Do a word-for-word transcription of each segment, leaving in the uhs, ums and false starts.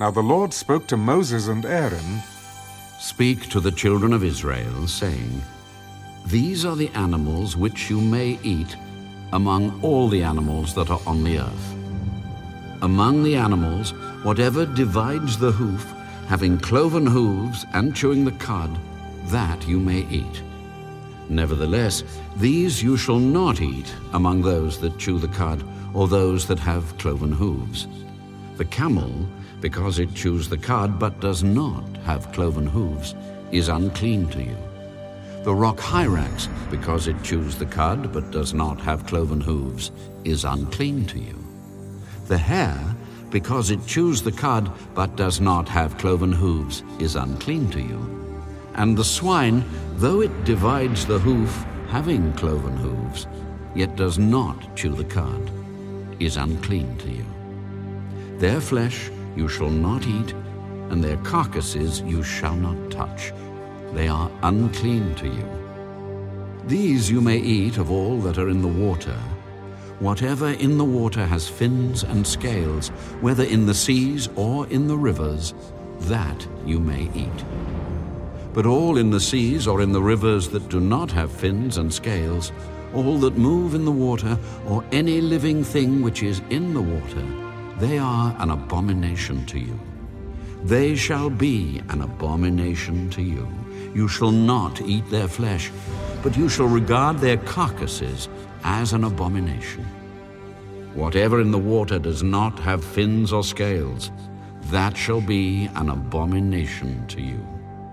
Now the Lord spoke to Moses and Aaron, "Speak to the children of Israel, saying, These are the animals which you may eat among all the animals that are on the earth. Among the animals, whatever divides the hoof, having cloven hooves and chewing the cud, that you may eat. Nevertheless, these you shall not eat among those that chew the cud, or those that have cloven hooves. The camel, because it chews the cud but does not have cloven hooves, is unclean to you. The rock hyrax, because it chews the cud but does not have cloven hooves, is unclean to you. The hare, because it chews the cud but does not have cloven hooves, is unclean to you. And the swine, though it divides the hoof, having cloven hooves, yet does not chew the cud, is unclean to you. Their flesh you shall not eat, and their carcasses you shall not touch. They are unclean to you. These you may eat of all that are in the water. Whatever in the water has fins and scales, whether in the seas or in the rivers, that you may eat. But all in the seas or in the rivers that do not have fins and scales, all that move in the water, or any living thing which is in the water, they are an abomination to you. They shall be an abomination to you. You shall not eat their flesh, but you shall regard their carcasses as an abomination. Whatever in the water does not have fins or scales, that shall be an abomination to you.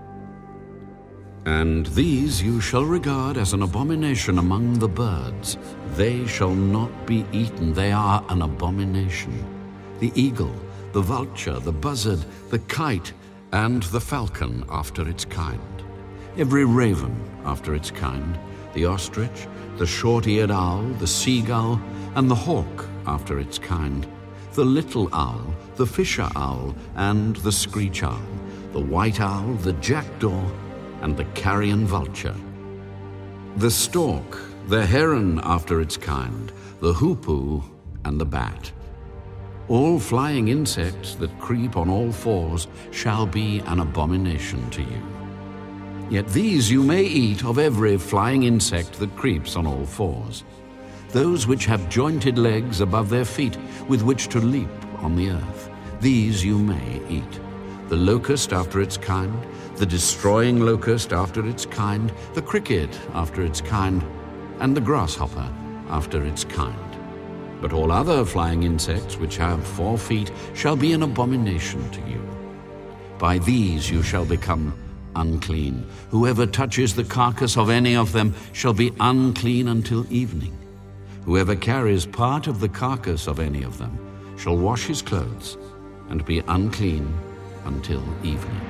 And these you shall regard as an abomination among the birds. They shall not be eaten. They are an abomination. The eagle, the vulture, the buzzard, the kite, and the falcon after its kind. Every raven after its kind, the ostrich, the short-eared owl, the seagull, and the hawk after its kind, the little owl, the fisher owl, and the screech owl, the white owl, the jackdaw, and the carrion vulture. The stork, the heron after its kind, the hoopoe, and the bat. All flying insects that creep on all fours shall be an abomination to you. Yet these you may eat of every flying insect that creeps on all fours. Those which have jointed legs above their feet with which to leap on the earth, these you may eat. The locust after its kind, the destroying locust after its kind, the cricket after its kind, and the grasshopper after its kind. But all other flying insects which have four feet shall be an abomination to you. By these you shall become unclean. Whoever touches the carcass of any of them shall be unclean until evening. Whoever carries part of the carcass of any of them shall wash his clothes and be unclean until evening.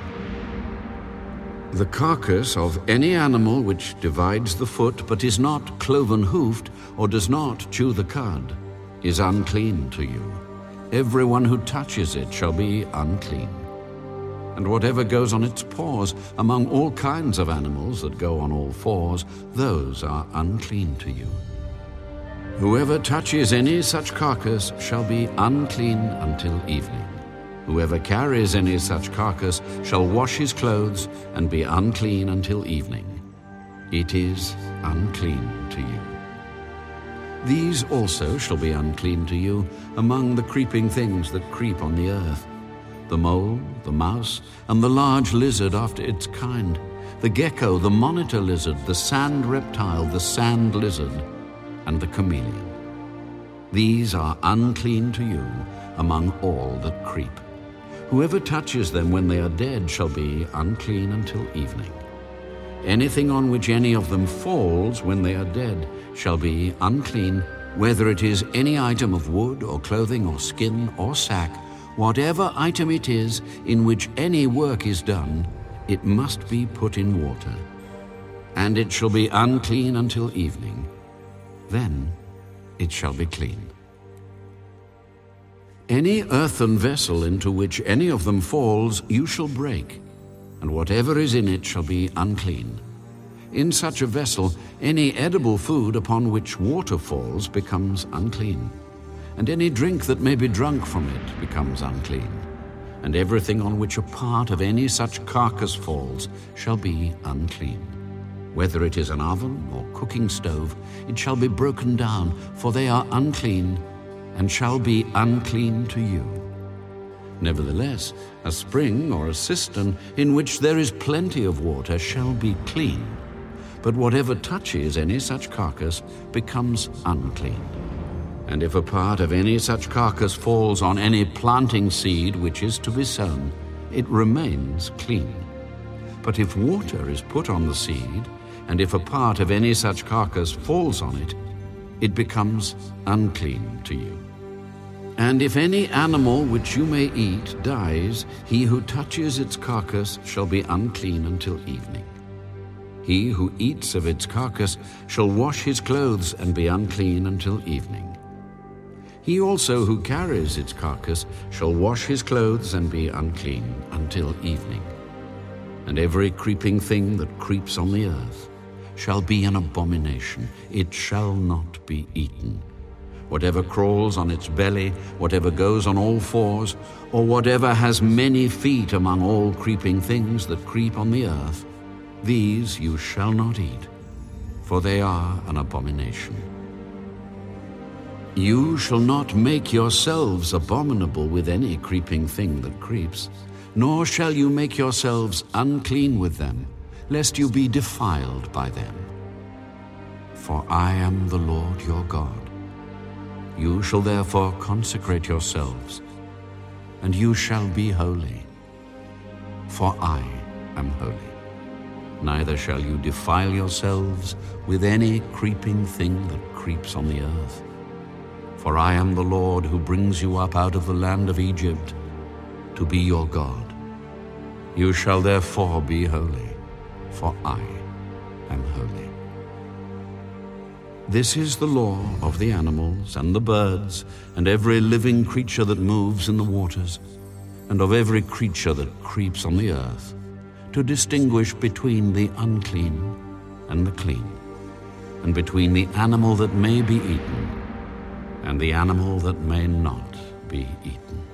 The carcass of any animal which divides the foot but is not cloven-hoofed or does not chew the cud is unclean to you. Everyone who touches it shall be unclean. And whatever goes on its paws among all kinds of animals that go on all fours, those are unclean to you. Whoever touches any such carcass shall be unclean until evening. Whoever carries any such carcass shall wash his clothes and be unclean until evening. It is unclean to you. These also shall be unclean to you among the creeping things that creep on the earth: the mole, the mouse, and the large lizard after its kind, the gecko, the monitor lizard, the sand reptile, the sand lizard, and the chameleon. These are unclean to you among all that creep. Whoever touches them when they are dead shall be unclean until evening. Anything on which any of them falls when they are dead shall be unclean, whether it is any item of wood or clothing or skin or sack. Whatever item it is in which any work is done, it must be put in water, and it shall be unclean until evening. Then it shall be clean. Any earthen vessel into which any of them falls you shall break, and whatever is in it shall be unclean. In such a vessel any edible food upon which water falls becomes unclean, and any drink that may be drunk from it becomes unclean. and everything on which a part of any such carcass falls shall be unclean. Whether it is an oven or cooking stove, it shall be broken down, for they are unclean, and shall be unclean to you. Nevertheless, a spring or a cistern in which there is plenty of water shall be clean, but whatever touches any such carcass becomes unclean. And if a part of any such carcass falls on any planting seed which is to be sown, it remains clean. But if water is put on the seed, and if a part of any such carcass falls on it, it becomes unclean to you. And if any animal which you may eat dies, he who touches its carcass shall be unclean until evening. He who eats of its carcass shall wash his clothes and be unclean until evening. He also who carries its carcass shall wash his clothes and be unclean until evening. And every creeping thing that creeps on the earth shall be an abomination. It shall not be eaten. Whatever crawls on its belly, whatever goes on all fours, or whatever has many feet among all creeping things that creep on the earth, these you shall not eat, for they are an abomination. You shall not make yourselves abominable with any creeping thing that creeps, nor shall you make yourselves unclean with them, lest you be defiled by them. For I am the Lord your God. You shall therefore consecrate yourselves, and you shall be holy, for I am holy. Neither shall you defile yourselves with any creeping thing that creeps on the earth. For I am the Lord who brings you up out of the land of Egypt to be your God. You shall therefore be holy, for I am holy. This is the law of the animals and the birds and every living creature that moves in the waters, and of every creature that creeps on the earth, to distinguish between the unclean and the clean, and between the animal that may be eaten and the animal that may not be eaten.